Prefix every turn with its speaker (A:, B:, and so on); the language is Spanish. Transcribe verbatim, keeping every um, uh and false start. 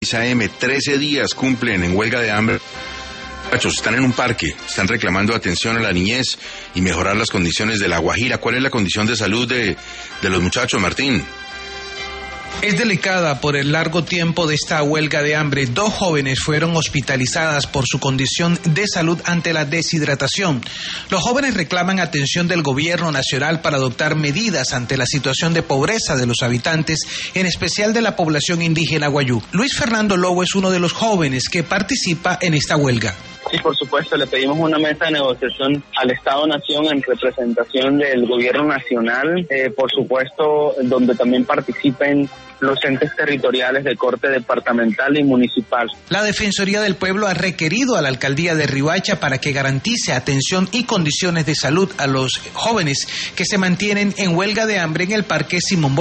A: A M, trece días cumplen en huelga de hambre. Muchachos, están en un parque, están reclamando atención a la niñez y mejorar las condiciones de La Guajira. ¿Cuál es la condición de salud de, de los muchachos, Martín?
B: Es delicada por el largo tiempo de esta huelga de hambre. Dos jóvenes fueron hospitalizadas por su condición de salud ante la deshidratación. Los jóvenes reclaman atención del gobierno nacional para adoptar medidas ante la situación de pobreza de los habitantes, en especial de la población indígena guayú. Luis Fernando Lobo es uno de los jóvenes que participa en esta huelga.
C: Sí, por supuesto, le pedimos una mesa de negociación al Estado-Nación en representación del gobierno nacional, eh, por supuesto, donde también participen los entes territoriales de corte departamental y municipal.
B: La Defensoría del Pueblo ha requerido a la alcaldía de Riohacha para que garantice atención y condiciones de salud a los jóvenes que se mantienen en huelga de hambre en el Parque Simón Bolívar.